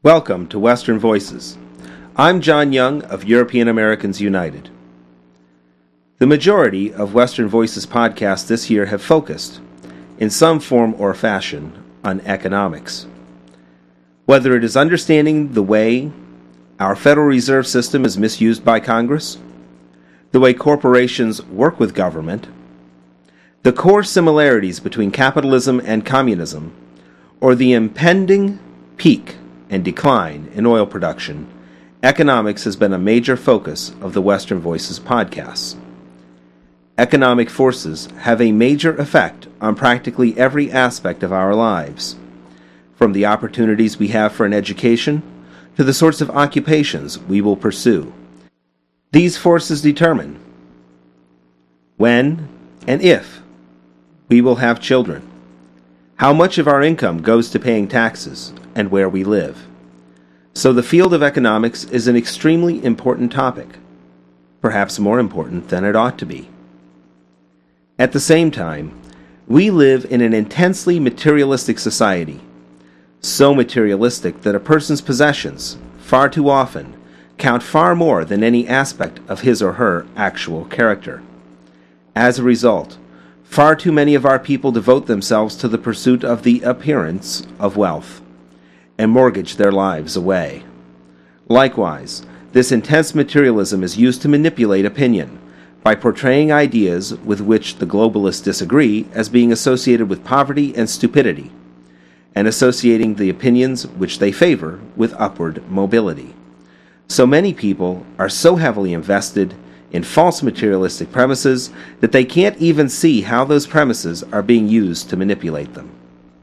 Welcome to Western Voices. I'm John Young of European Americans United. The majority of Western Voices podcasts this year have focused, in some form or fashion, on economics. Whether it is understanding the way our Federal Reserve System is misused by Congress, the way corporations work with government, the core similarities between capitalism and communism, or the impending peak and decline in oil production, economics has been a major focus of the Western Voices podcasts. Economic forces have a major effect on practically every aspect of our lives, from the opportunities we have for an education to the sorts of occupations we will pursue. These forces determine when and if we will have children, how much of our income goes to paying taxes, and where we live. So the field of economics is an extremely important topic, perhaps more important than it ought to be. At the same time, we live in an intensely materialistic society, so materialistic that a person's possessions, far too often, count far more than any aspect of his or her actual character. As a result, far too many of our people devote themselves to the pursuit of the appearance of wealth and mortgage their lives away. Likewise, this intense materialism is used to manipulate opinion by portraying ideas with which the globalists disagree as being associated with poverty and stupidity, and associating the opinions which they favor with upward mobility. So many people are so heavily invested in false materialistic premises that they can't even see how those premises are being used to manipulate them.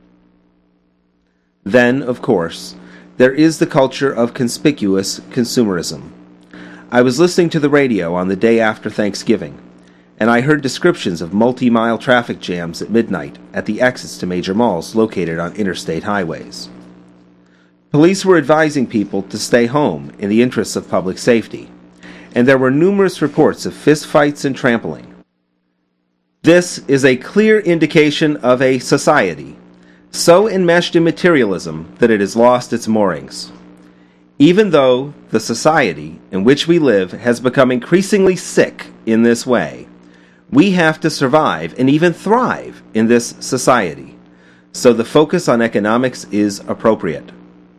Then, of course, there is the culture of conspicuous consumerism. I was listening to the radio on the day after Thanksgiving, and I heard descriptions of multi-mile traffic jams at midnight at the exits to major malls located on interstate highways. Police were advising people to stay home in the interests of public safety, and there were numerous reports of fistfights and trampling. This is a clear indication of a society so enmeshed in materialism that it has lost its moorings. Even though the society in which we live has become increasingly sick in this way, we have to survive and even thrive in this society, so the focus on economics is appropriate.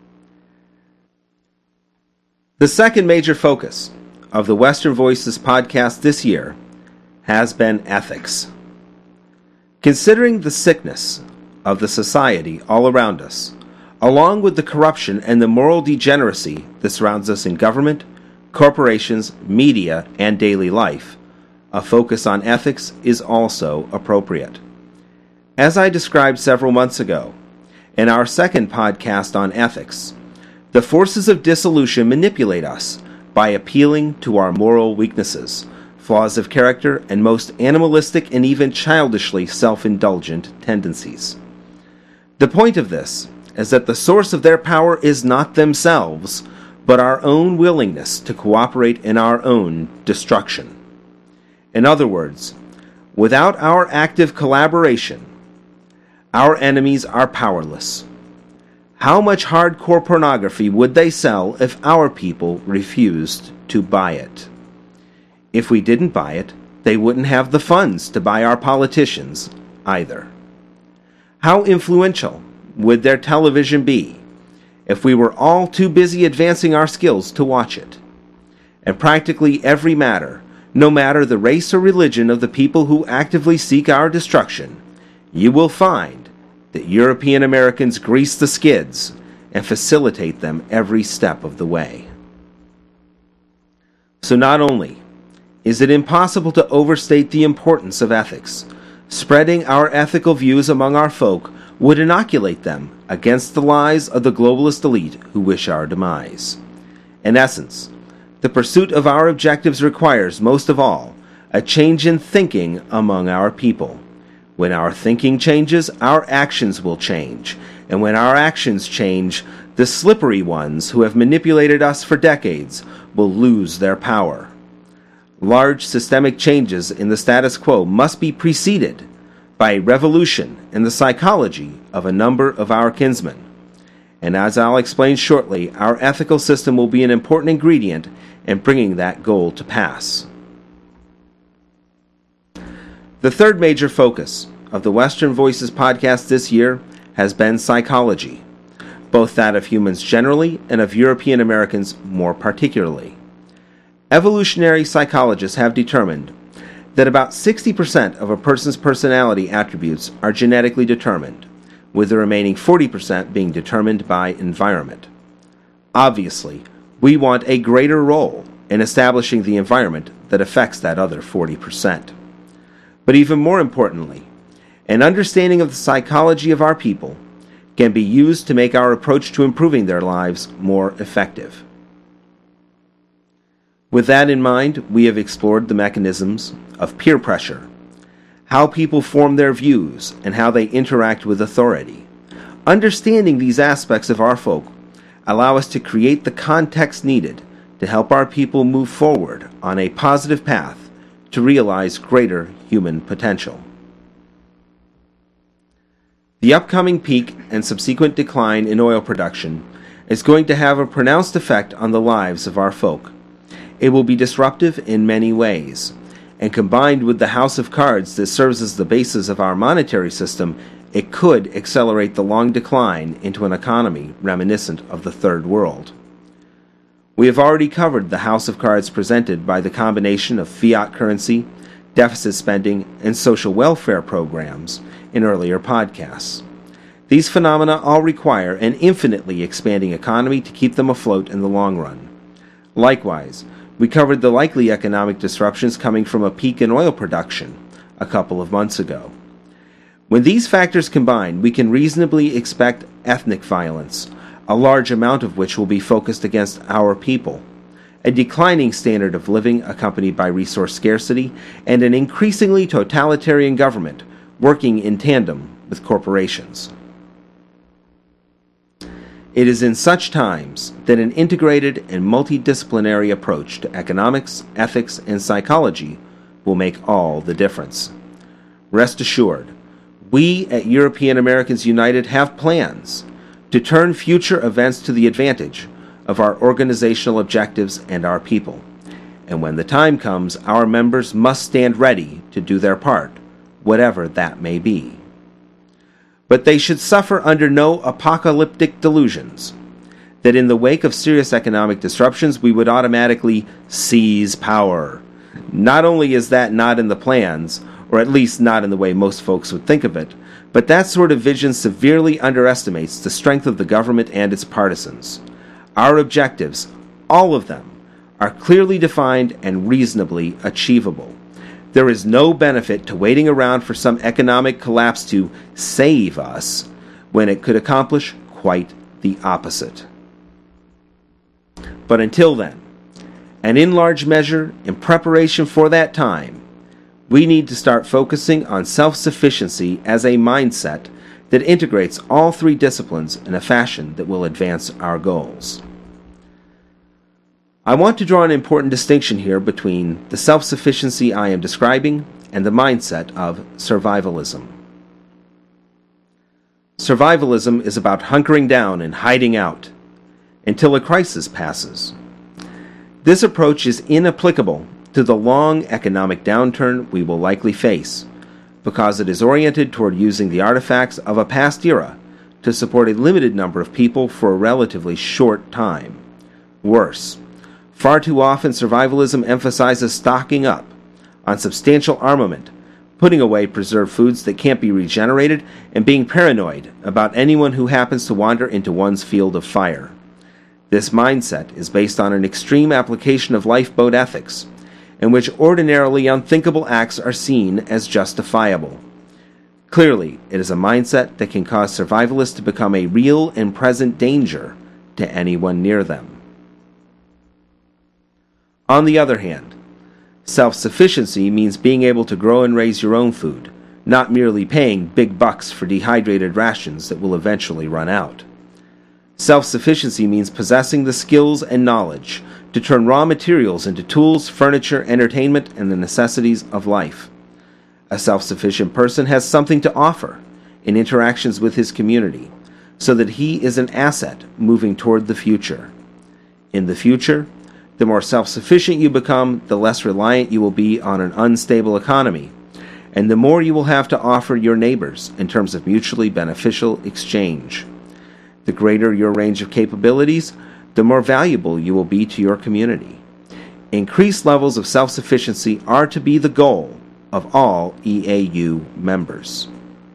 The second major focus of the Western Voices podcast this year has been ethics. Considering the sickness of the society all around us, along with the corruption and the moral degeneracy that surrounds us in government, corporations, media, and daily life, a focus on ethics is also appropriate. As I described several months ago, in our second podcast on ethics, the forces of dissolution manipulate us by appealing to our moral weaknesses, flaws of character, and most animalistic and even childishly self-indulgent tendencies. The point of this is that the source of their power is not themselves, but our own willingness to cooperate in our own destruction. In other words, without our active collaboration, our enemies are powerless. How much hardcore pornography would they sell if our people refused to buy it? If we didn't buy it, they wouldn't have the funds to buy our politicians either. How influential would their television be if we were all too busy advancing our skills to watch it? And practically every matter, no matter the race or religion of the people who actively seek our destruction, you will find that European Americans grease the skids and facilitate them every step of the way. So not only is it impossible to overstate the importance of ethics, spreading our ethical views among our folk would inoculate them against the lies of the globalist elite who wish our demise. In essence, the pursuit of our objectives requires, most of all, a change in thinking among our people. When our thinking changes, our actions will change. And when our actions change, the slippery ones who have manipulated us for decades will lose their power. Large systemic changes in the status quo must be preceded by a revolution in the psychology of a number of our kinsmen. And as I'll explain shortly, our ethical system will be an important ingredient in bringing that goal to pass. The third major focus of the Western Voices podcast this year has been psychology, both that of humans generally and of European Americans more particularly. Evolutionary psychologists have determined that about 60% of a person's personality attributes are genetically determined, with the remaining 40% being determined by environment. Obviously, we want a greater role in establishing the environment that affects that other 40%. But even more importantly, an understanding of the psychology of our people can be used to make our approach to improving their lives more effective. With that in mind, we have explored the mechanisms of peer pressure, how people form their views, and how they interact with authority. Understanding these aspects of our folk allow us to create the context needed to help our people move forward on a positive path to realize greater human potential. The upcoming peak and subsequent decline in oil production is going to have a pronounced effect on the lives of our folk. It will be disruptive in many ways, and combined with the house of cards that serves as the basis of our monetary system, it could accelerate the long decline into an economy reminiscent of the Third World. We have already covered the house of cards presented by the combination of fiat currency, deficit spending, and social welfare programs in earlier podcasts. These phenomena all require an infinitely expanding economy to keep them afloat in the long run. Likewise, we covered the likely economic disruptions coming from a peak in oil production a couple of months ago. When these factors combine, we can reasonably expect ethnic violence, a large amount of which will be focused against our people, a declining standard of living accompanied by resource scarcity, and an increasingly totalitarian government working in tandem with corporations. It is in such times that an integrated and multidisciplinary approach to economics, ethics, and psychology will make all the difference. Rest assured, we at European Americans United have plans to turn future events to the advantage of our organizational objectives and our people. And when the time comes, our members must stand ready to do their part, whatever that may be. But they should suffer under no apocalyptic delusions that in the wake of serious economic disruptions we would automatically seize power. Not only is that not in the plans, or at least not in the way most folks would think of it, but that sort of vision severely underestimates the strength of the government and its partisans. Our objectives, all of them, are clearly defined and reasonably achievable. There is no benefit to waiting around for some economic collapse to save us when it could accomplish quite the opposite. But until then, and in large measure in preparation for that time, we need to start focusing on self-sufficiency as a mindset that integrates all three disciplines in a fashion that will advance our goals. I want to draw an important distinction here between the self-sufficiency I am describing and the mindset of survivalism. Survivalism is about hunkering down and hiding out until a crisis passes. This approach is inapplicable to the long economic downturn we will likely face because it is oriented toward using the artifacts of a past era to support a limited number of people for a relatively short time. Worse, far too often survivalism emphasizes stocking up on substantial armament, putting away preserved foods that can't be regenerated, and being paranoid about anyone who happens to wander into one's field of fire. This mindset is based on an extreme application of lifeboat ethics, in which ordinarily unthinkable acts are seen as justifiable. Clearly, it is a mindset that can cause survivalists to become a real and present danger to anyone near them. On the other hand, self-sufficiency means being able to grow and raise your own food, not merely paying big bucks for dehydrated rations that will eventually run out. Self-sufficiency means possessing the skills and knowledge to turn raw materials into tools, furniture, entertainment, and the necessities of life. A self-sufficient person has something to offer in interactions with his community, so that he is an asset moving toward the future. In the future, the more self-sufficient you become, the less reliant you will be on an unstable economy, and the more you will have to offer your neighbors in terms of mutually beneficial exchange. The greater your range of capabilities, the more valuable you will be to your community. Increased levels of self-sufficiency are to be the goal of all EAU members.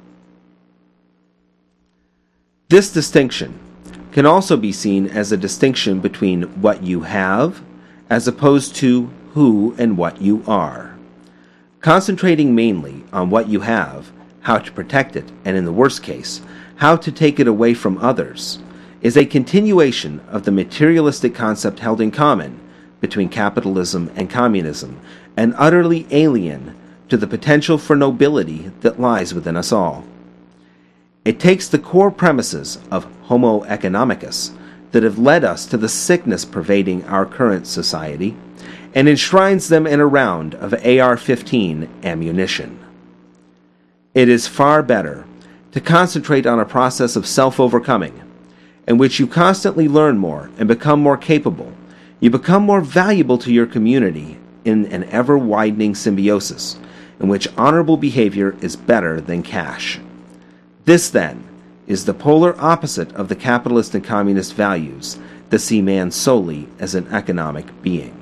This distinction can also be seen as a distinction between what you have as opposed to who and what you are. Concentrating mainly on what you have, how to protect it, and in the worst case, how to take it away from others, is a continuation of the materialistic concept held in common between capitalism and communism, and utterly alien to the potential for nobility that lies within us all. It takes the core premises of Homo economicus that have led us to the sickness pervading our current society and enshrines them in a round of AR-15 ammunition. It is far better to concentrate on a process of self-overcoming, in which you constantly learn more and become more capable. You become more valuable to your community in an ever-widening symbiosis, in which honorable behavior is better than cash. This, then, is the polar opposite of the capitalist and communist values that see man solely as an economic being.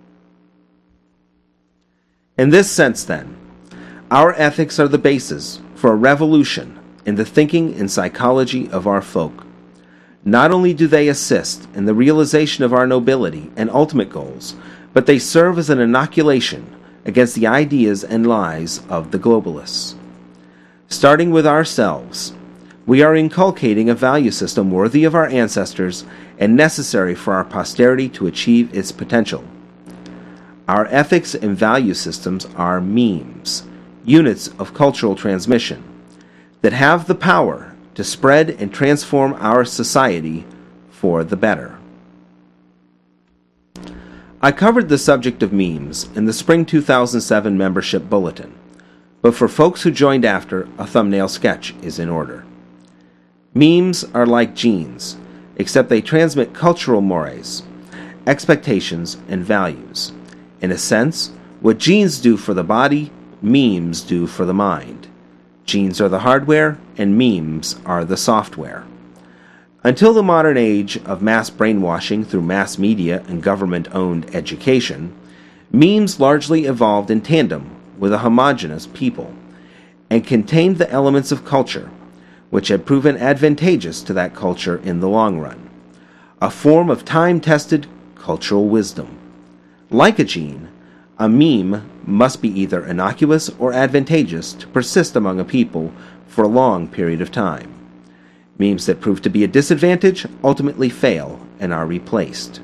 In this sense, then, our ethics are the basis for a revolution in the thinking and psychology of our folk. Not only do they assist in the realization of our nobility and ultimate goals, but they serve as an inoculation against the ideas and lies of the globalists. Starting with ourselves, we are inculcating a value system worthy of our ancestors and necessary for our posterity to achieve its potential. Our ethics and value systems are memes, units of cultural transmission, that have the power to spread and transform our society for the better. I covered the subject of memes in the Spring 2007 membership bulletin, but for folks who joined after, a thumbnail sketch is in order. Memes are like genes, except they transmit cultural mores, expectations, and values. In a sense, what genes do for the body, memes do for the mind. Genes are the hardware, and memes are the software. Until the modern age of mass brainwashing through mass media and government-owned education, memes largely evolved in tandem with a homogeneous people, and contained the elements of culture, which had proven advantageous to that culture in the long run, a form of time-tested cultural wisdom. Like a gene, a meme must be either innocuous or advantageous to persist among a people for a long period of time. Memes that prove to be a disadvantage ultimately fail and are replaced.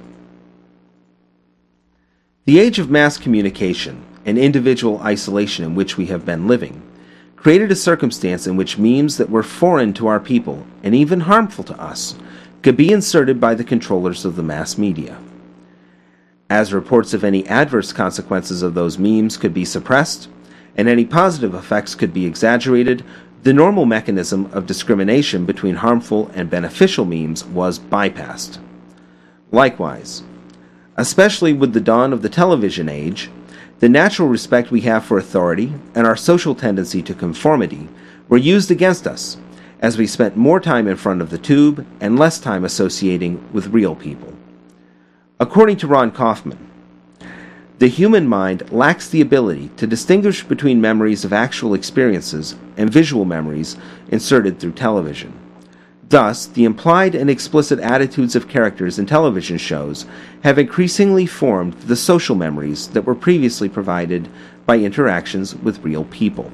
The age of mass communication and individual isolation in which we have been living created a circumstance in which memes that were foreign to our people and even harmful to us could be inserted by the controllers of the mass media. As reports of any adverse consequences of those memes could be suppressed, and any positive effects could be exaggerated, the normal mechanism of discrimination between harmful and beneficial memes was bypassed. Likewise, especially with the dawn of the television age, the natural respect we have for authority and our social tendency to conformity were used against us, as we spent more time in front of the tube and less time associating with real people. According to Ron Kaufman, the human mind lacks the ability to distinguish between memories of actual experiences and visual memories inserted through television. Thus, the implied and explicit attitudes of characters in television shows have increasingly formed the social memories that were previously provided by interactions with real people.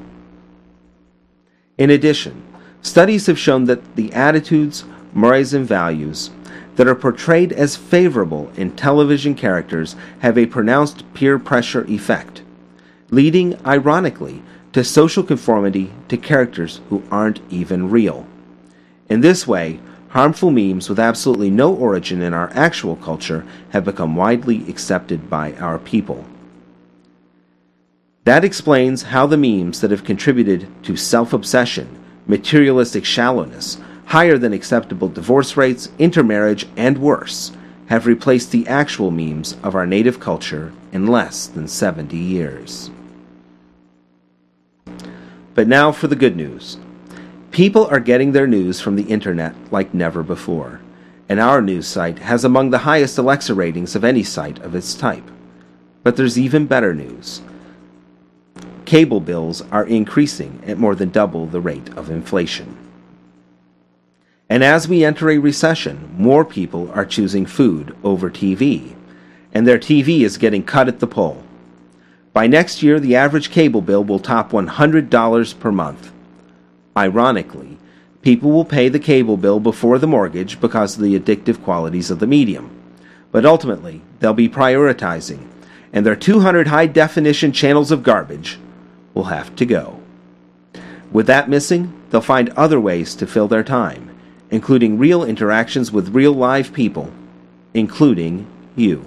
In addition, studies have shown that the attitudes, mores, and values that are portrayed as favorable in television characters have a pronounced peer pressure effect, leading, ironically, to social conformity to characters who aren't even real. In this way, harmful memes with absolutely no origin in our actual culture have become widely accepted by our people. That explains how the memes that have contributed to self-obsession, materialistic shallowness, higher than acceptable divorce rates, intermarriage, and worse, have replaced the actual memes of our native culture in less than 70 years. But now for the good news. People are getting their news from the internet like never before, and our news site has among the highest Alexa ratings of any site of its type. But there's even better news. Cable bills are increasing at more than double the rate of inflation. And as we enter a recession, more people are choosing food over TV, and their TV is getting cut at the poll. By next year, the average cable bill will top $100 per month. Ironically, people will pay the cable bill before the mortgage because of the addictive qualities of the medium. But ultimately, they'll be prioritizing, and their 200 high-definition channels of garbage will have to go. With that missing, they'll find other ways to fill their time, including real interactions with real live people, including you.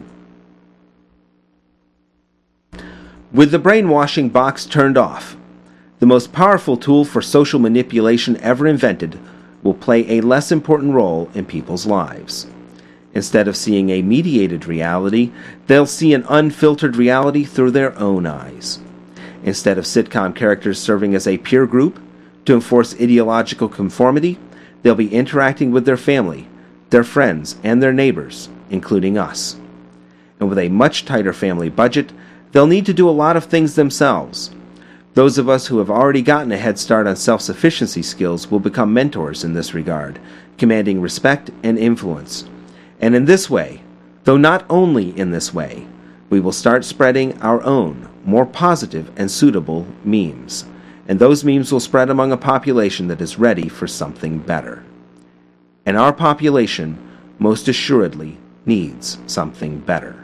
With the brainwashing box turned off, the most powerful tool for social manipulation ever invented will play a less important role in people's lives. Instead of seeing a mediated reality, they'll see an unfiltered reality through their own eyes. Instead of sitcom characters serving as a peer group to enforce ideological conformity, they'll be interacting with their family, their friends, and their neighbors, including us. And with a much tighter family budget, they'll need to do a lot of things themselves. Those of us who have already gotten a head start on self-sufficiency skills will become mentors in this regard, commanding respect and influence. And in this way, though not only in this way, we will start spreading our own, more positive and suitable memes. And those memes will spread among a population that is ready for something better. And our population, most assuredly, needs something better.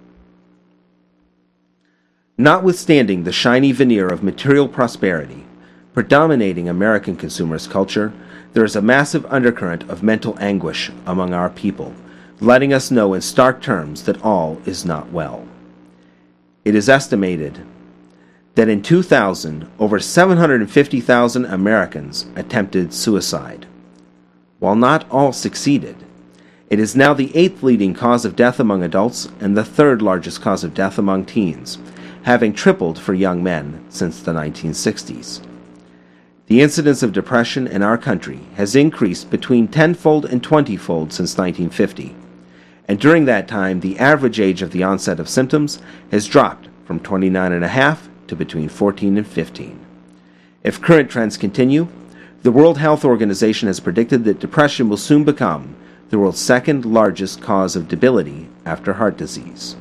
Notwithstanding the shiny veneer of material prosperity predominating American consumers' culture, there is a massive undercurrent of mental anguish among our people, letting us know in stark terms that all is not well. It is estimated that in 2000, over 750,000 Americans attempted suicide. While not all succeeded, it is now the 8th leading cause of death among adults and the 3rd largest cause of death among teens, having tripled for young men since the 1960s. The incidence of depression in our country has increased between 10-fold and 20-fold since 1950, and during that time, the average age of the onset of symptoms has dropped from 29.5 to between 14 and 15. If current trends continue, the World Health Organization has predicted that depression will soon become the world's 2nd largest cause of debility after heart disease.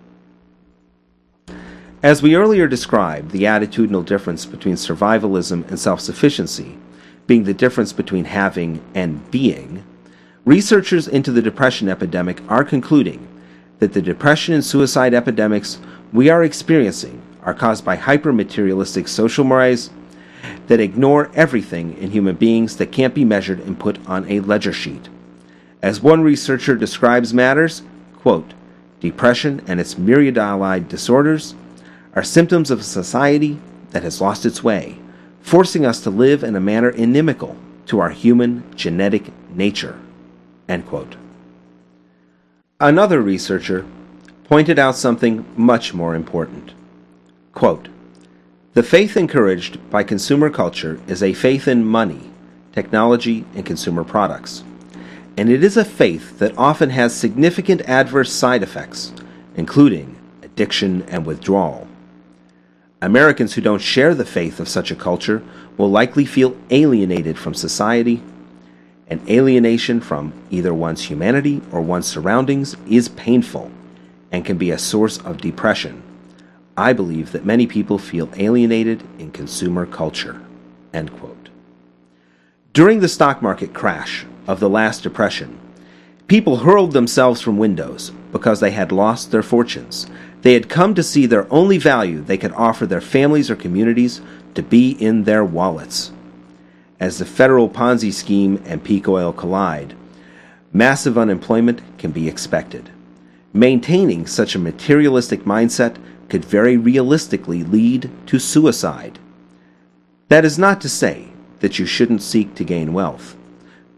As we earlier described, the attitudinal difference between survivalism and self-sufficiency being the difference between having and being, researchers into the depression epidemic are concluding that the depression and suicide epidemics we are experiencing are caused by hyper-materialistic social mores that ignore everything in human beings that can't be measured and put on a ledger sheet. As one researcher describes matters, quote, depression and its myriad allied disorders are symptoms of a society that has lost its way, forcing us to live in a manner inimical to our human genetic nature, end quote. Another researcher pointed out something much more important. Quote, the faith encouraged by consumer culture is a faith in money, technology, and consumer products. And it is a faith that often has significant adverse side effects, including addiction and withdrawal. Americans who don't share the faith of such a culture will likely feel alienated from society, and alienation from either one's humanity or one's surroundings is painful and can be a source of depression. I believe that many people feel alienated in consumer culture, end quote. During the stock market crash of the last depression, people hurled themselves from windows because they had lost their fortunes. They had come to see their only value they could offer their families or communities to be in their wallets. As the federal Ponzi scheme and peak oil collide, massive unemployment can be expected. Maintaining such a materialistic mindset could very realistically lead to suicide. That is not to say that you shouldn't seek to gain wealth,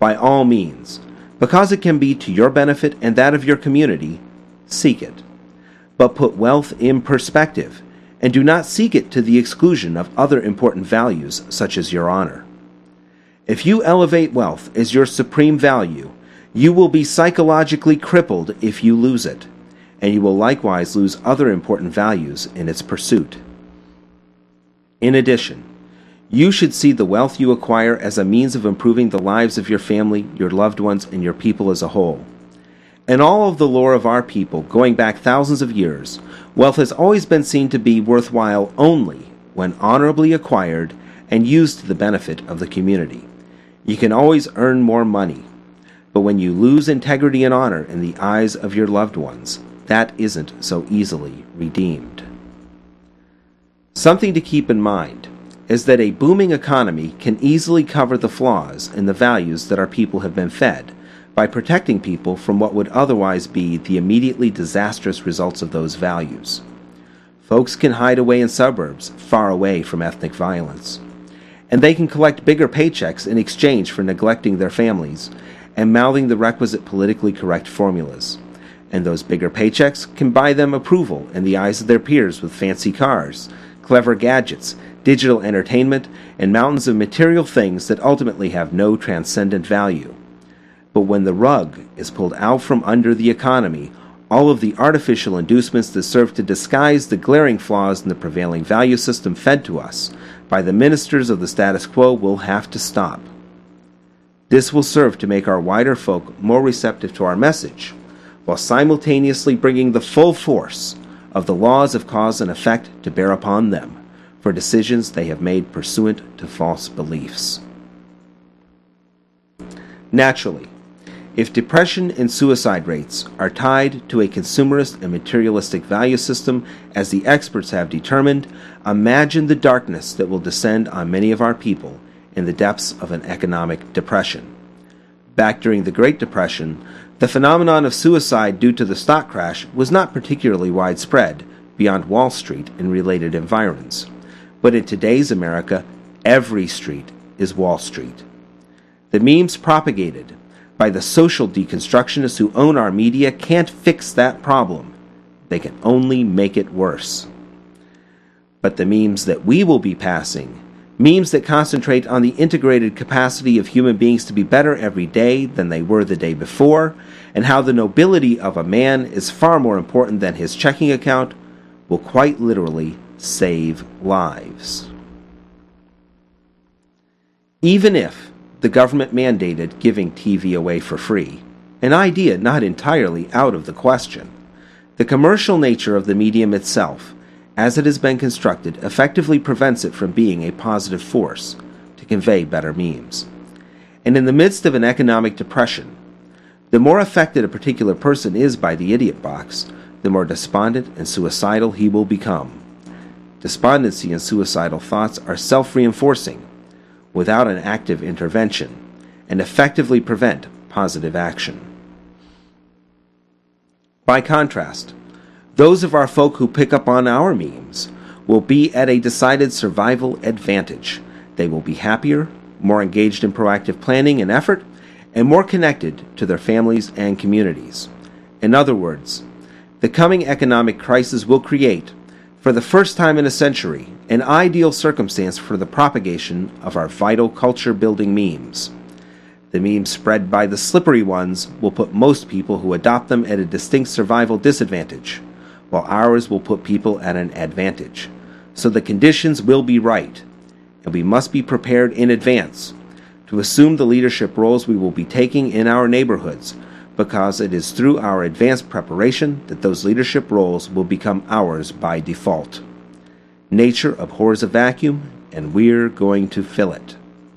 by all means, because it can be to your benefit and that of your community, seek it. But put wealth in perspective, and do not seek it to the exclusion of other important values such as your honor. If you elevate wealth as your supreme value, you will be psychologically crippled if you lose it, and you will likewise lose other important values in its pursuit. In addition, you should see the wealth you acquire as a means of improving the lives of your family, your loved ones, and your people as a whole. In all of the lore of our people, going back thousands of years, wealth has always been seen to be worthwhile only when honorably acquired and used to the benefit of the community. You can always earn more money, but when you lose integrity and honor in the eyes of your loved ones, that isn't so easily redeemed. Something to keep in mind is that a booming economy can easily cover the flaws in the values that our people have been fed by protecting people from what would otherwise be the immediately disastrous results of those values. Folks can hide away in suburbs far away from ethnic violence, and they can collect bigger paychecks in exchange for neglecting their families and mouthing the requisite politically correct formulas. And those bigger paychecks can buy them approval in the eyes of their peers with fancy cars, clever gadgets, digital entertainment, and mountains of material things that ultimately have no transcendent value. But when the rug is pulled out from under the economy, all of the artificial inducements that serve to disguise the glaring flaws in the prevailing value system fed to us by the ministers of the status quo will have to stop. This will serve to make our wider folk more receptive to our message, while simultaneously bringing the full force of the laws of cause and effect to bear upon them for decisions they have made pursuant to false beliefs. Naturally, if depression and suicide rates are tied to a consumerist and materialistic value system, as the experts have determined, imagine the darkness that will descend on many of our people in the depths of an economic depression. Back during the Great Depression, the phenomenon of suicide due to the stock crash was not particularly widespread beyond Wall Street and related environs. But in today's America, every street is Wall Street. The memes propagated by the social deconstructionists who own our media can't fix that problem. They can only make it worse. But the memes that we will be passing, memes that concentrate on the integrated capacity of human beings to be better every day than they were the day before, and how the nobility of a man is far more important than his checking account, will quite literally save lives. Even if the government mandated giving TV away for free, an idea not entirely out of the question, the commercial nature of the medium itself, as it has been constructed, effectively prevents it from being a positive force to convey better memes. And in the midst of an economic depression, the more affected a particular person is by the idiot box, the more despondent and suicidal he will become. Despondency and suicidal thoughts are self-reinforcing without an active intervention, and effectively prevent positive action. By contrast, those of our folk who pick up on our memes will be at a decided survival advantage. They will be happier, more engaged in proactive planning and effort, and more connected to their families and communities. In other words, the coming economic crisis will create, for the first time in a century, an ideal circumstance for the propagation of our vital culture-building memes. The memes spread by the slippery ones will put most people who adopt them at a distinct survival disadvantage, while ours will put people at an advantage. So the conditions will be right, and we must be prepared in advance to assume the leadership roles we will be taking in our neighborhoods, because it is through our advanced preparation that those leadership roles will become ours by default. Nature abhors a vacuum, and we're going to fill it.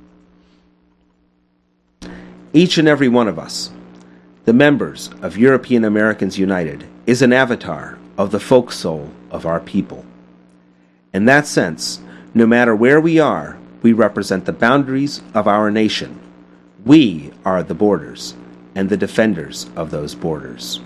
Each and every one of us, the members of European Americans United, is an avatar of the folk soul of our people. In that sense, no matter where we are, we represent the boundaries of our nation. We are the borders and the defenders of those borders.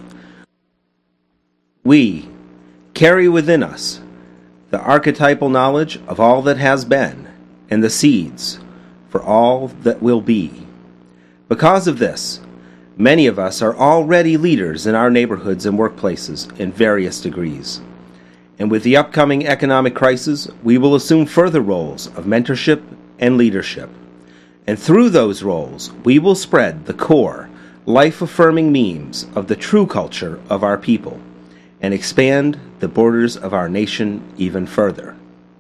We carry within us the archetypal knowledge of all that has been and the seeds for all that will be. Because of this, many of us are already leaders in our neighborhoods and workplaces in various degrees. And with the upcoming economic crisis, we will assume further roles of mentorship and leadership. And through those roles, we will spread the core, life-affirming memes of the true culture of our people and expand the borders of our nation even further.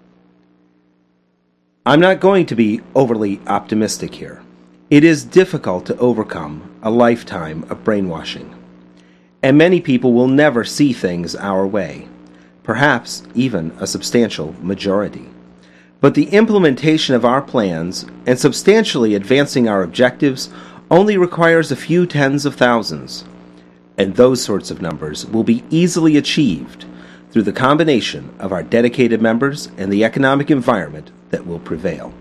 I'm not going to be overly optimistic here. It is difficult to overcome a lifetime of brainwashing, and many people will never see things our way, perhaps even a substantial majority. But the implementation of our plans and substantially advancing our objectives only requires a few tens of thousands, and those sorts of numbers will be easily achieved through the combination of our dedicated members and the economic environment that will prevail.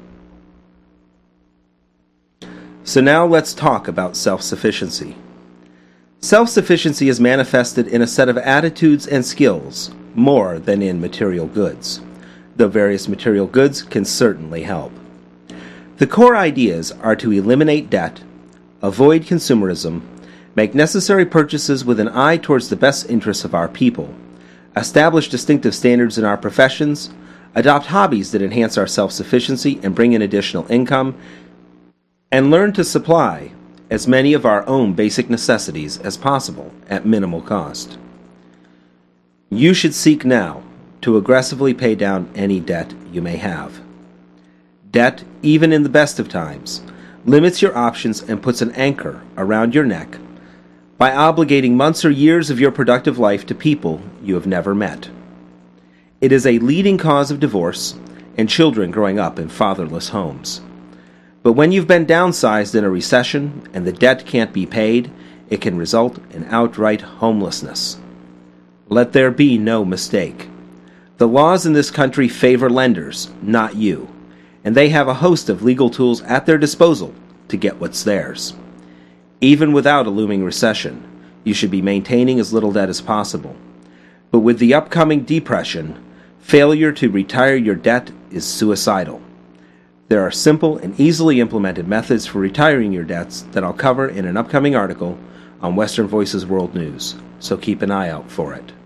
So now let's talk about self-sufficiency. Self-sufficiency is manifested in a set of attitudes and skills more than in material goods, though various material goods can certainly help. The core ideas are to eliminate debt, avoid consumerism, make necessary purchases with an eye towards the best interests of our people, establish distinctive standards in our professions, adopt hobbies that enhance our self-sufficiency and bring in additional income, and learn to supply as many of our own basic necessities as possible at minimal cost. You should seek now to aggressively pay down any debt you may have. Debt, even in the best of times, limits your options and puts an anchor around your neck by obligating months or years of your productive life to people you have never met. It is a leading cause of divorce and children growing up in fatherless homes. But when you've been downsized in a recession and the debt can't be paid, it can result in outright homelessness. Let there be no mistake. The laws in this country favor lenders, not you, and they have a host of legal tools at their disposal to get what's theirs. Even without a looming recession, you should be maintaining as little debt as possible. But with the upcoming depression, failure to retire your debt is suicidal. There are simple and easily implemented methods for retiring your debts that I'll cover in an upcoming article on Western Voices World News, so keep an eye out for it.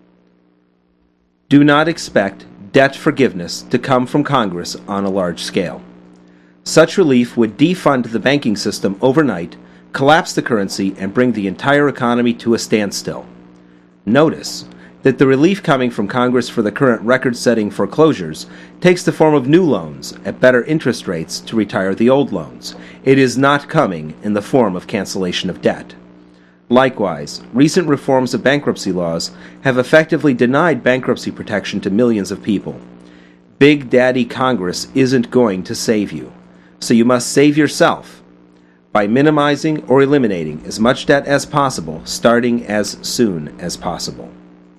Do not expect debt forgiveness to come from Congress on a large scale. Such relief would defund the banking system overnight, collapse the currency, and bring the entire economy to a standstill. Notice that the relief coming from Congress for the current record-setting foreclosures takes the form of new loans at better interest rates to retire the old loans. It is not coming in the form of cancellation of debt. Likewise, recent reforms of bankruptcy laws have effectively denied bankruptcy protection to millions of people. Big Daddy Congress isn't going to save you, so you must save yourself by minimizing or eliminating as much debt as possible, starting as soon as possible.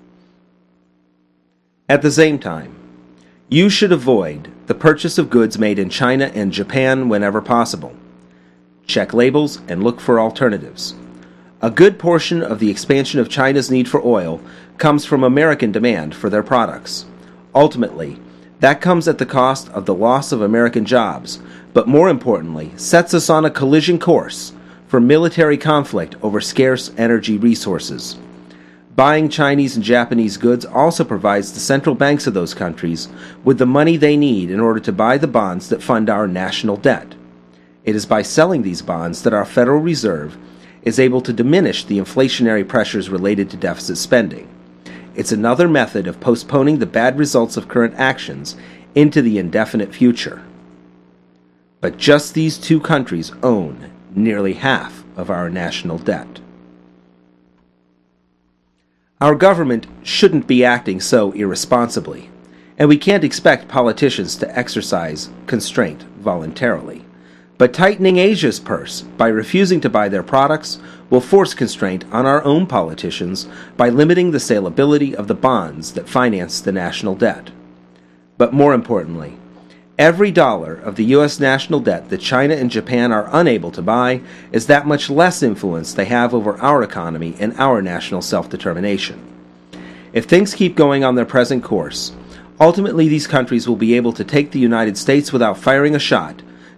At the same time, you should avoid the purchase of goods made in China and Japan whenever possible. Check labels and look for alternatives. A good portion of the expansion of China's need for oil comes from American demand for their products. Ultimately, that comes at the cost of the loss of American jobs, but more importantly, sets us on a collision course for military conflict over scarce energy resources. Buying Chinese and Japanese goods also provides the central banks of those countries with the money they need in order to buy the bonds that fund our national debt. It is by selling these bonds that our Federal Reserve is able to diminish the inflationary pressures related to deficit spending. It's another method of postponing the bad results of current actions into the indefinite future. But just these two countries own nearly half of our national debt. Our government shouldn't be acting so irresponsibly, and we can't expect politicians to exercise constraint voluntarily. But tightening Asia's purse by refusing to buy their products will force constraint on our own politicians by limiting the saleability of the bonds that finance the national debt. But more importantly, every dollar of the U.S. national debt that China and Japan are unable to buy is that much less influence they have over our economy and our national self-determination. If things keep going on their present course, ultimately these countries will be able to take the United States without firing a shot,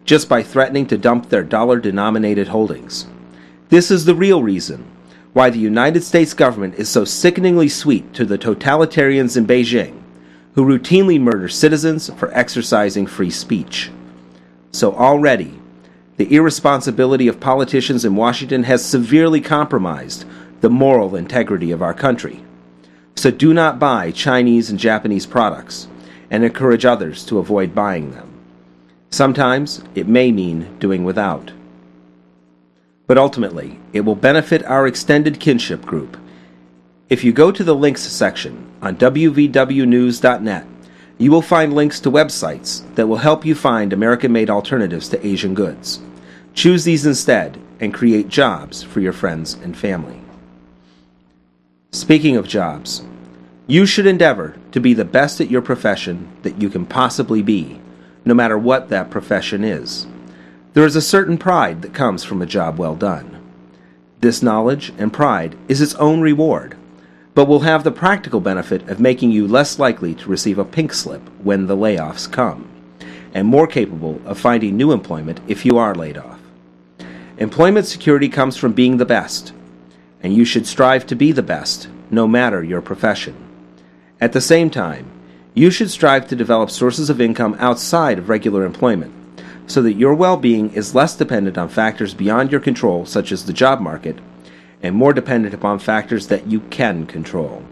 just by threatening to dump their dollar-denominated holdings. This is the real reason why the United States government is so sickeningly sweet to the totalitarians in Beijing, who routinely murder citizens for exercising free speech. So already, the irresponsibility of politicians in Washington has severely compromised the moral integrity of our country. So do not buy Chinese and Japanese products and encourage others to avoid buying them. Sometimes it may mean doing without. But ultimately, it will benefit our extended kinship group. If you go to the links section on wvwnews.net, you will find links to websites that will help you find American-made alternatives to Asian goods. Choose these instead and create jobs for your friends and family. Speaking of jobs, you should endeavor to be the best at your profession that you can possibly be, no matter what that profession is. There is a certain pride that comes from a job well done. This knowledge and pride is its own reward, but will have the practical benefit of making you less likely to receive a pink slip when the layoffs come, and more capable of finding new employment if you are laid off. Employment security comes from being the best, and you should strive to be the best, no matter your profession. At the same time, you should strive to develop sources of income outside of regular employment, so that your well-being is less dependent on factors beyond your control, such as the job market, and more dependent upon factors that you can control.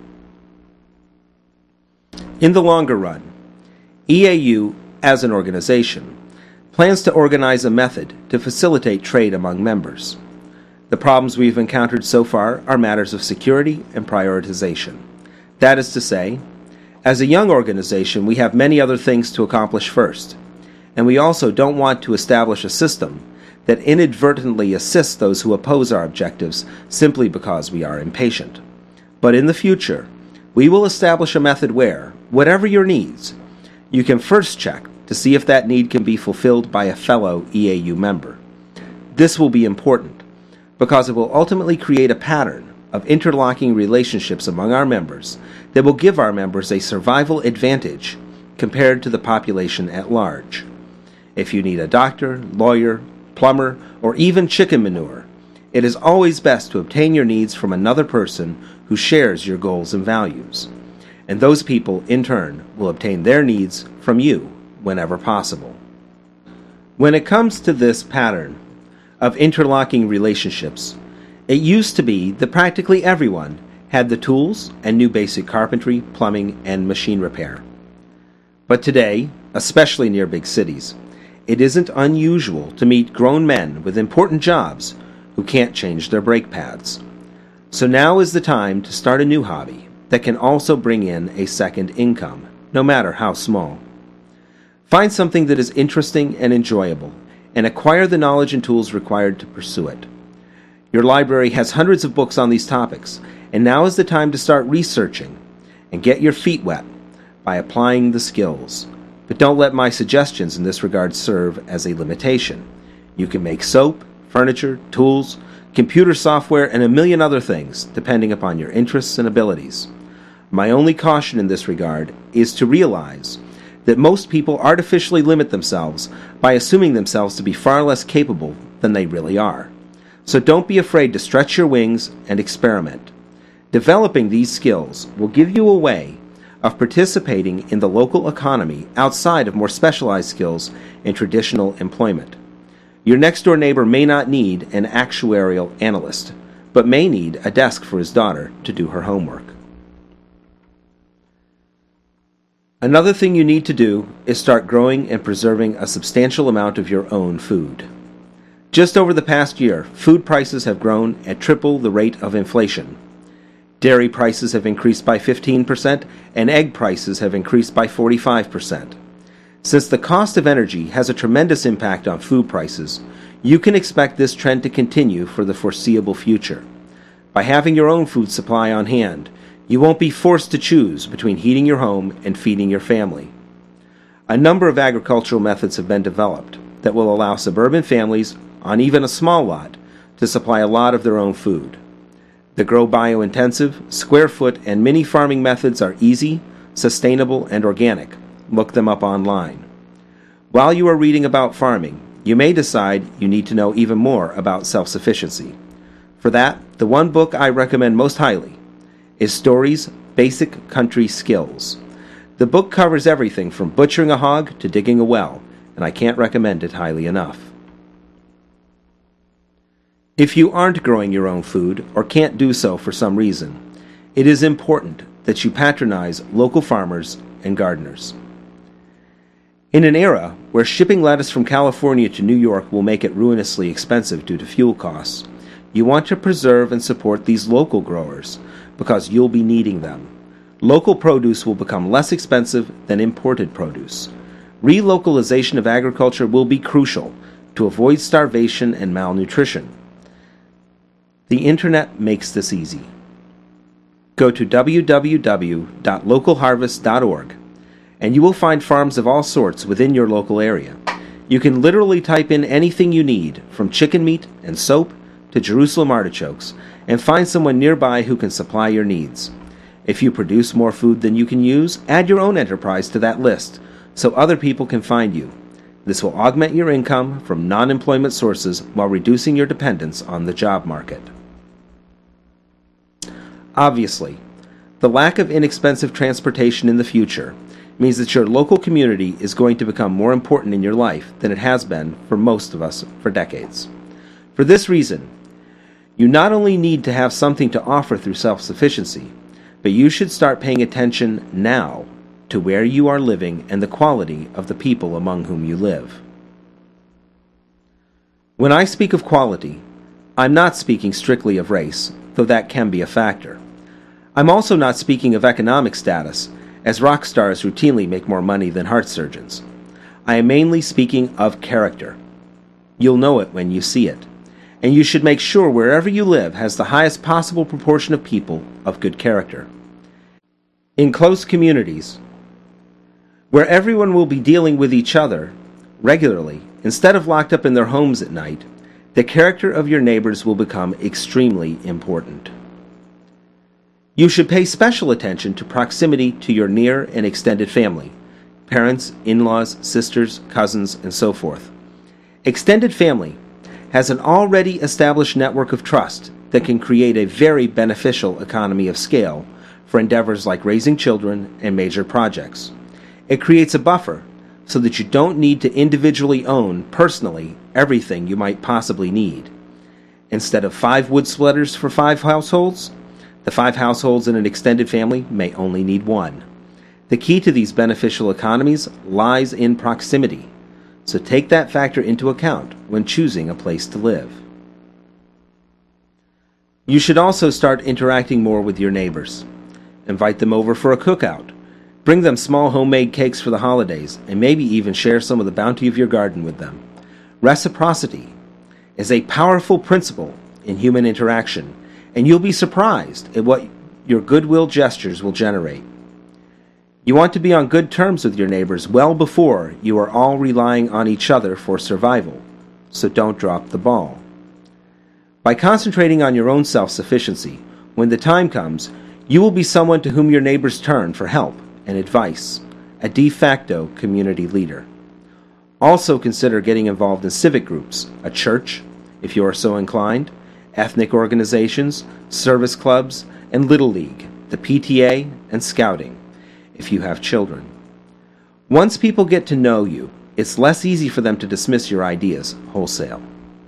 In the longer run, EAU, as an organization, plans to organize a method to facilitate trade among members. The problems we've encountered so far are matters of security and prioritization. That is to say, as a young organization, we have many other things to accomplish first, and we also don't want to establish a system that inadvertently assists those who oppose our objectives simply because we are impatient. But in the future, we will establish a method where, whatever your needs, you can first check to see if that need can be fulfilled by a fellow EAU member. This will be important because it will ultimately create a pattern of interlocking relationships among our members that will give our members a survival advantage compared to the population at large. If you need a doctor, lawyer, plumber, or even chicken manure, it is always best to obtain your needs from another person who shares your goals and values. And those people, in turn, will obtain their needs from you whenever possible. When it comes to this pattern of interlocking relationships, it used to be that practically everyone had the tools and knew basic carpentry, plumbing, and machine repair. But today, especially near big cities, it isn't unusual to meet grown men with important jobs who can't change their brake pads. So now is the time to start a new hobby that can also bring in a second income, no matter how small. Find something that is interesting and enjoyable, and acquire the knowledge and tools required to pursue it. Your library has hundreds of books on these topics, and now is the time to start researching and get your feet wet by applying the skills. But don't let my suggestions in this regard serve as a limitation. You can make soap, furniture, tools, computer software, and a million other things, depending upon your interests and abilities. My only caution in this regard is to realize that most people artificially limit themselves by assuming themselves to be far less capable than they really are. So don't be afraid to stretch your wings and experiment. Developing these skills will give you a way of participating in the local economy outside of more specialized skills in traditional employment. Your next-door neighbor may not need an actuarial analyst, but may need a desk for his daughter to do her homework. Another thing you need to do is start growing and preserving a substantial amount of your own food. Just over the past year, food prices have grown at triple the rate of inflation. Dairy prices have increased by 15%, and egg prices have increased by 45%. Since the cost of energy has a tremendous impact on food prices, you can expect this trend to continue for the foreseeable future. By having your own food supply on hand, you won't be forced to choose between heating your home and feeding your family. A number of agricultural methods have been developed that will allow suburban families on even a small lot to supply a lot of their own food. The grow bio-intensive, square foot, and mini farming methods are easy, sustainable, and organic. Look them up online. While you are reading about farming, you may decide you need to know even more about self-sufficiency. For that, the one book I recommend most highly is Story's Basic Country Skills. The book covers everything from butchering a hog to digging a well, and I can't recommend it highly enough. If you aren't growing your own food or can't do so for some reason, it is important that you patronize local farmers and gardeners. In an era where shipping lettuce from California to New York will make it ruinously expensive due to fuel costs, you want to preserve and support these local growers because you'll be needing them. Local produce will become less expensive than imported produce. Relocalization of agriculture will be crucial to avoid starvation and malnutrition. The Internet makes this easy. Go to www.localharvest.org and you will find farms of all sorts within your local area. You can literally type in anything you need, from chicken meat and soap to Jerusalem artichokes, and find someone nearby who can supply your needs. If you produce more food than you can use, add your own enterprise to that list so other people can find you. This will augment your income from non-employment sources while reducing your dependence on the job market. Obviously, the lack of inexpensive transportation in the future means that your local community is going to become more important in your life than it has been for most of us for decades. For this reason, you not only need to have something to offer through self-sufficiency, but you should start paying attention now to where you are living and the quality of the people among whom you live. When I speak of quality, I'm not speaking strictly of race, though that can be a factor. I'm also not speaking of economic status, as rock stars routinely make more money than heart surgeons. I am mainly speaking of character. You'll know it when you see it, and you should make sure wherever you live has the highest possible proportion of people of good character. In close communities, where everyone will be dealing with each other regularly, instead of locked up in their homes at night, the character of your neighbors will become extremely important. You should pay special attention to proximity to your near and extended family, parents, in-laws, sisters, cousins, and so forth. Extended family has an already established network of trust that can create a very beneficial economy of scale for endeavors like raising children and major projects. It creates a buffer so that you don't need to individually own, personally, everything you might possibly need. Instead of 5 wood splitters for 5 households, the 5 households in an extended family may only need 1. The key to these beneficial economies lies in proximity, so take that factor into account when choosing a place to live. You should also start interacting more with your neighbors. Invite them over for a cookout. Bring them small homemade cakes for the holidays, and maybe even share some of the bounty of your garden with them. Reciprocity is a powerful principle in human interaction, and you'll be surprised at what your goodwill gestures will generate. You want to be on good terms with your neighbors well before you are all relying on each other for survival, so don't drop the ball. By concentrating on your own self-sufficiency, when the time comes, you will be someone to whom your neighbors turn for help and advice, a de facto community leader. Also consider getting involved in civic groups, a church, if you are so inclined, ethnic organizations, service clubs, and Little League, the PTA, and Scouting, if you have children. Once people get to know you, it's less easy for them to dismiss your ideas wholesale.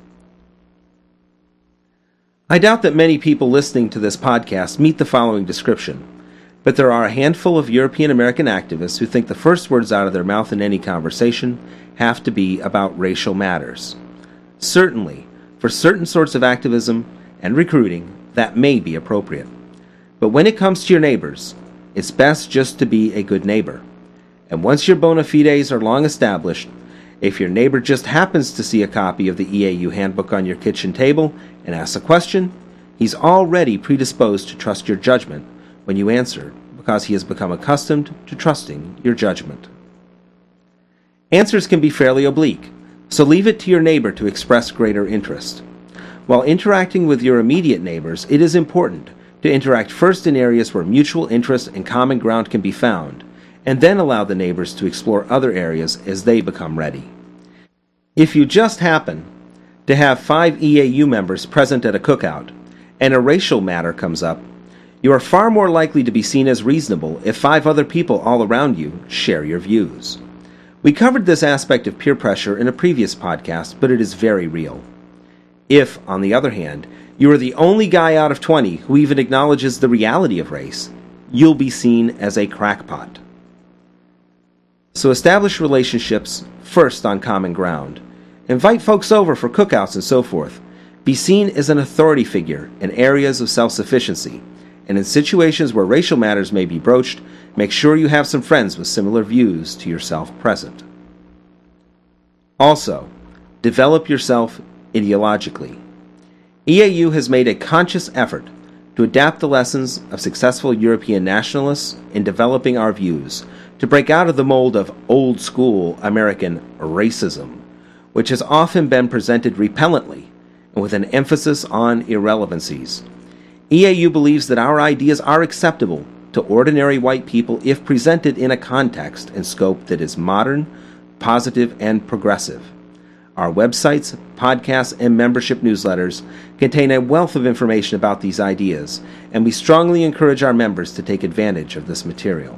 I doubt that many people listening to this podcast meet the following description, but there are a handful of European American activists who think the first words out of their mouth in any conversation have to be about racial matters. Certainly, for certain sorts of activism and recruiting, that may be appropriate. But when it comes to your neighbors, it's best just to be a good neighbor. And once your bona fides are long established, if your neighbor just happens to see a copy of the EAU handbook on your kitchen table and asks a question, he's already predisposed to trust your judgment when you answer, because he has become accustomed to trusting your judgment. Answers can be fairly oblique, so leave it to your neighbor to express greater interest. While interacting with your immediate neighbors, it is important to interact first in areas where mutual interest and common ground can be found, and then allow the neighbors to explore other areas as they become ready. If you just happen to have 5 EAU members present at a cookout, and a racial matter comes up, you are far more likely to be seen as reasonable if 5 other people all around you share your views. We covered this aspect of peer pressure in a previous podcast, but it is very real. If, on the other hand, you are the only guy out of 20 who even acknowledges the reality of race, you'll be seen as a crackpot. So establish relationships first on common ground. Invite folks over for cookouts and so forth. Be seen as an authority figure in areas of self-sufficiency, and in situations where racial matters may be broached, make sure you have some friends with similar views to yourself present. Also, develop yourself ideologically. EAU has made a conscious effort to adapt the lessons of successful European nationalists in developing our views, to break out of the mold of old-school American racism, which has often been presented repellently and with an emphasis on irrelevancies. EAU believes that our ideas are acceptable to ordinary white people if presented in a context and scope that is modern, positive, and progressive. Our websites, podcasts, and membership newsletters contain a wealth of information about these ideas, and we strongly encourage our members to take advantage of this material.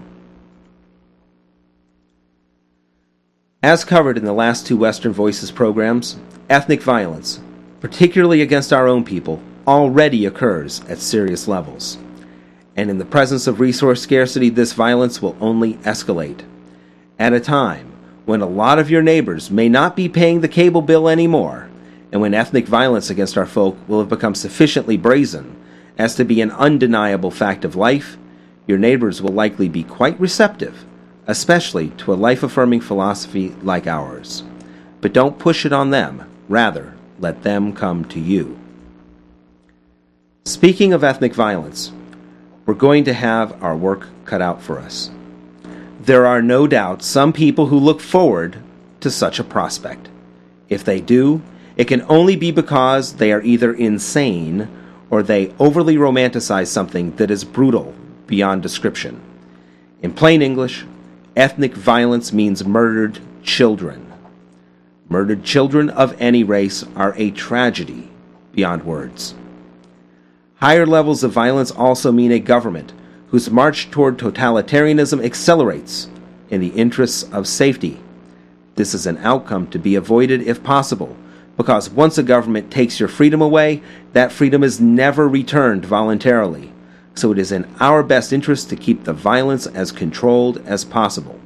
As covered in the last 2 Western Voices programs, ethnic violence, particularly against our own people, already occurs at serious levels. And in the presence of resource scarcity, this violence will only escalate. At a time when a lot of your neighbors may not be paying the cable bill anymore, and when ethnic violence against our folk will have become sufficiently brazen as to be an undeniable fact of life, your neighbors will likely be quite receptive, especially to a life-affirming philosophy like ours. But don't push it on them. Rather, let them come to you. Speaking of ethnic violence, we're going to have our work cut out for us. There are no doubt some people who look forward to such a prospect. If they do, it can only be because they are either insane or they overly romanticize something that is brutal beyond description. In plain English, ethnic violence means murdered children. Murdered children of any race are a tragedy beyond words. Higher levels of violence also mean a government whose march toward totalitarianism accelerates in the interests of safety. This is an outcome to be avoided if possible, because once a government takes your freedom away, that freedom is never returned voluntarily. So it is in our best interest to keep the violence as controlled as possible.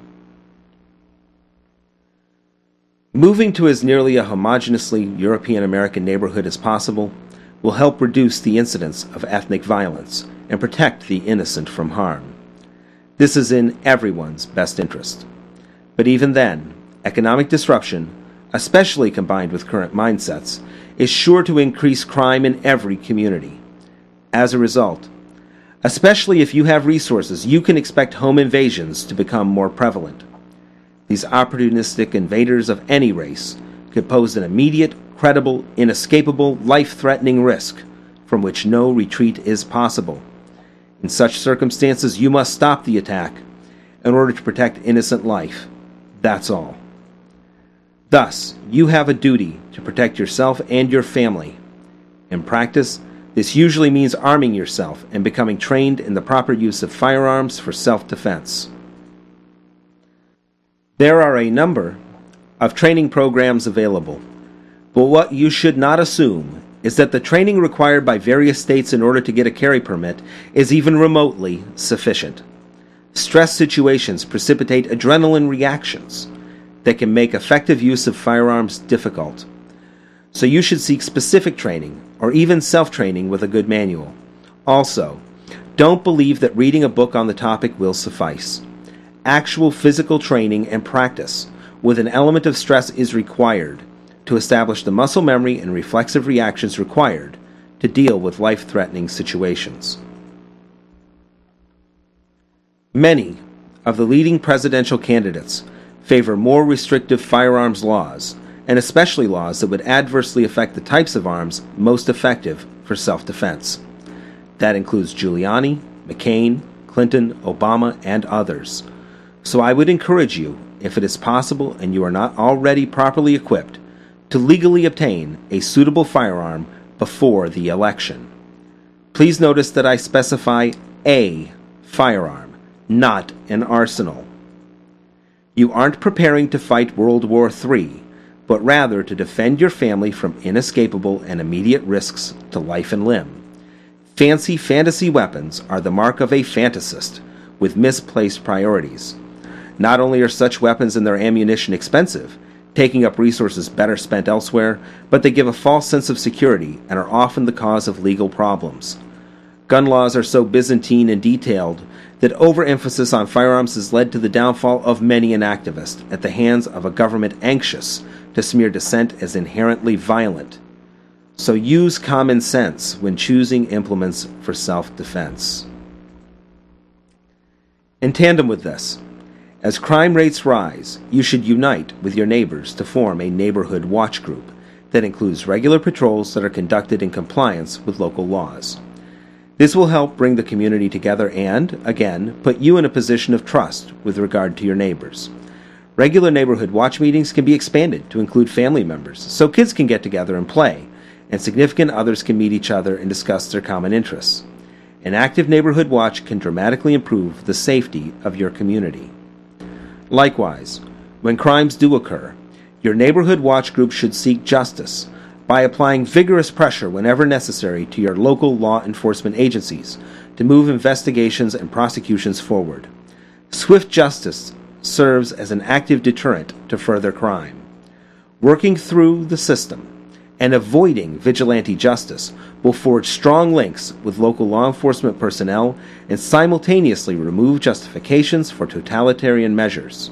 Moving to as nearly a homogeneously European-American neighborhood as possible will help reduce the incidence of ethnic violence and protect the innocent from harm. This is in everyone's best interest. But even then, economic disruption, especially combined with current mindsets, is sure to increase crime in every community. As a result, especially if you have resources, you can expect home invasions to become more prevalent. These opportunistic invaders of any race could pose an immediate, credible, inescapable, life-threatening risk from which no retreat is possible. In such circumstances, you must stop the attack in order to protect innocent life. That's all. Thus, you have a duty to protect yourself and your family. In practice, this usually means arming yourself and becoming trained in the proper use of firearms for self-defense. There are a number of training programs available, but what you should not assume is that the training required by various states in order to get a carry permit is even remotely sufficient. Stress situations precipitate adrenaline reactions that can make effective use of firearms difficult. So you should seek specific training or even self-training with a good manual. Also, don't believe that reading a book on the topic will suffice. Actual physical training and practice with an element of stress is required to establish the muscle memory and reflexive reactions required to deal with life-threatening situations. Many of the leading presidential candidates favor more restrictive firearms laws, and especially laws that would adversely affect the types of arms most effective for self-defense. That includes Giuliani, McCain, Clinton, Obama, and others. So I would encourage you, if it is possible and you are not already properly equipped, to legally obtain a suitable firearm before the election. Please notice that I specify a firearm, not an arsenal. You aren't preparing to fight World War III, but rather to defend your family from inescapable and immediate risks to life and limb. Fancy fantasy weapons are the mark of a fantasist with misplaced priorities. Not only are such weapons and their ammunition expensive, taking up resources better spent elsewhere, but they give a false sense of security and are often the cause of legal problems. Gun laws are so Byzantine and detailed that overemphasis on firearms has led to the downfall of many an activist at the hands of a government anxious to smear dissent as inherently violent. So use common sense when choosing implements for self-defense. In tandem with this, as crime rates rise, you should unite with your neighbors to form a neighborhood watch group that includes regular patrols that are conducted in compliance with local laws. This will help bring the community together and, again, put you in a position of trust with regard to your neighbors. Regular neighborhood watch meetings can be expanded to include family members, so kids can get together and play, and significant others can meet each other and discuss their common interests. An active neighborhood watch can dramatically improve the safety of your community. Likewise, when crimes do occur, your neighborhood watch group should seek justice by applying vigorous pressure whenever necessary to your local law enforcement agencies to move investigations and prosecutions forward. Swift justice serves as an active deterrent to further crime. Working through the system and avoiding vigilante justice will forge strong links with local law enforcement personnel and simultaneously remove justifications for totalitarian measures.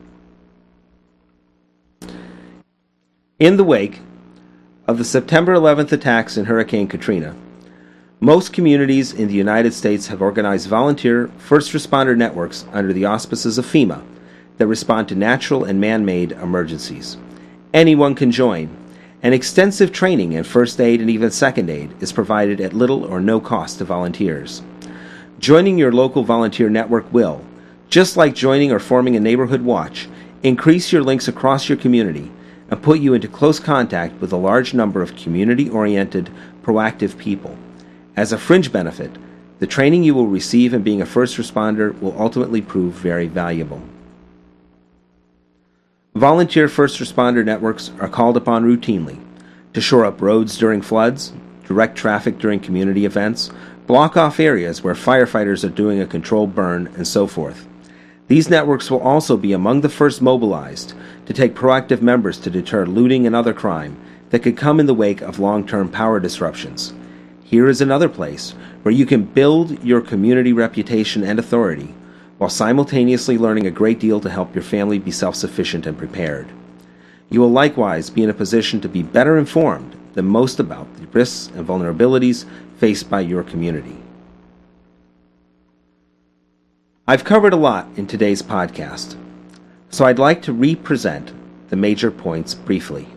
In the wake of the September 11th attacks in Hurricane Katrina, most communities in the United States have organized volunteer first responder networks under the auspices of FEMA that respond to natural and man-made emergencies. Anyone can join, and extensive training in first aid and even second aid is provided at little or no cost to volunteers. Joining your local volunteer network will, just like joining or forming a neighborhood watch, increase your links across your community and put you into close contact with a large number of community-oriented, proactive people. As a fringe benefit, the training you will receive in being a first responder will ultimately prove very valuable. Volunteer first responder networks are called upon routinely to shore up roads during floods, direct traffic during community events, block off areas where firefighters are doing a controlled burn, and so forth. These networks will also be among the first mobilized to take proactive members to deter looting and other crime that could come in the wake of long-term power disruptions. Here is another place where you can build your community reputation and authority while simultaneously learning a great deal to help your family be self-sufficient and prepared. You will likewise be in a position to be better informed than most about the risks and vulnerabilities faced by your community. I've covered a lot in today's podcast, so I'd like to re-present the major points briefly.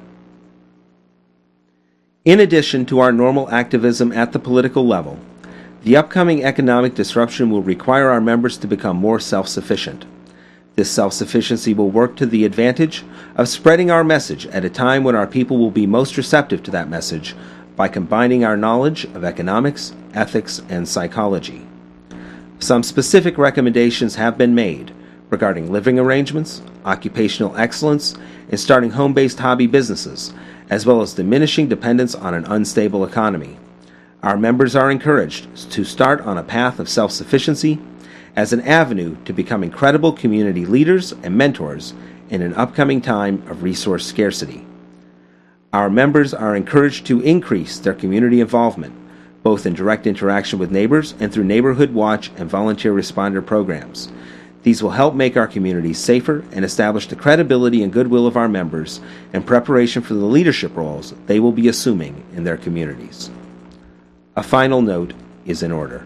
In addition to our normal activism at the political level, the upcoming economic disruption will require our members to become more self-sufficient. This self-sufficiency will work to the advantage of spreading our message at a time when our people will be most receptive to that message by combining our knowledge of economics, ethics, and psychology. Some specific recommendations have been made regarding living arrangements, occupational excellence, and starting home-based hobby businesses, as well as diminishing dependence on an unstable economy. Our members are encouraged to start on a path of self-sufficiency as an avenue to becoming credible community leaders and mentors in an upcoming time of resource scarcity. Our members are encouraged to increase their community involvement, both in direct interaction with neighbors and through neighborhood watch and volunteer responder programs. These will help make our communities safer and establish the credibility and goodwill of our members in preparation for the leadership roles they will be assuming in their communities. A final note is in order.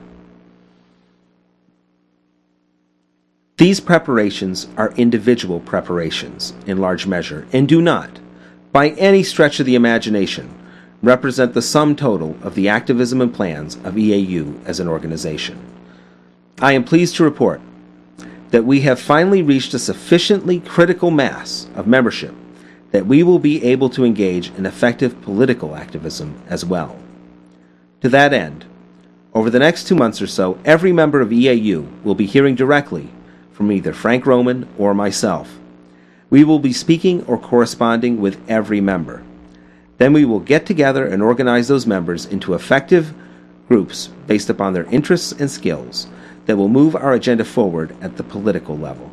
These preparations are individual preparations in large measure and do not, by any stretch of the imagination, represent the sum total of the activism and plans of EAU as an organization. I am pleased to report that we have finally reached a sufficiently critical mass of membership that we will be able to engage in effective political activism as well. To that end, over the next 2 months or so, every member of EAU will be hearing directly from either Frank Roman or myself. We will be speaking or corresponding with every member. Then we will get together and organize those members into effective groups based upon their interests and skills that will move our agenda forward at the political level.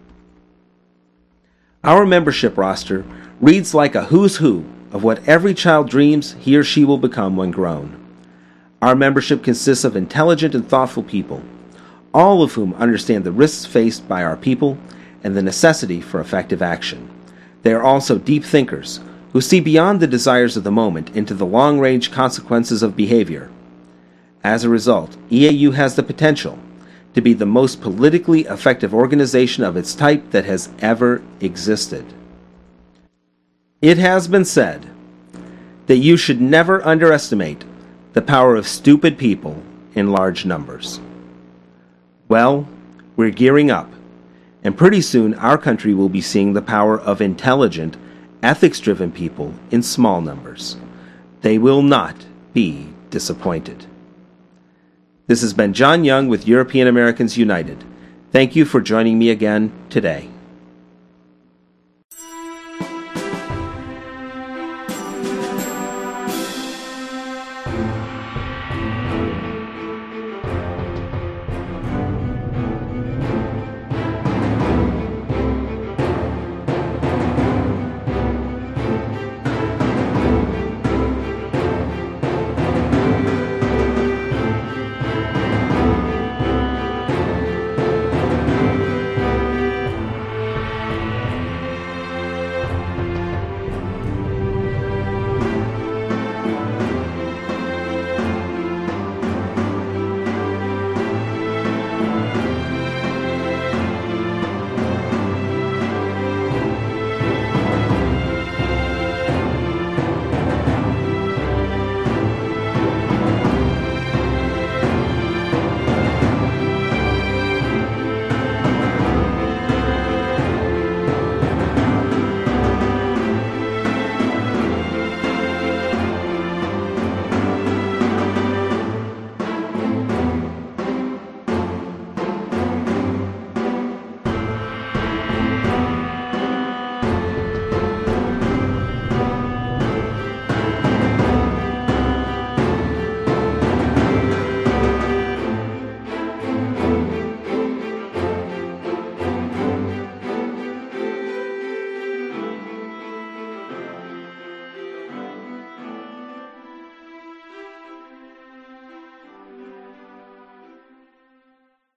Our membership roster reads like a who's who of what every child dreams he or she will become when grown. Our membership consists of intelligent and thoughtful people, all of whom understand the risks faced by our people and the necessity for effective action. They are also deep thinkers who see beyond the desires of the moment into the long-range consequences of behavior. As a result, EAU has the potential to be the most politically effective organization of its type that has ever existed. It has been said that you should never underestimate the power of stupid people in large numbers. Well, we're gearing up, and pretty soon our country will be seeing the power of intelligent, ethics-driven people in small numbers. They will not be disappointed. This has been John Young with European Americans United. Thank you for joining me again today.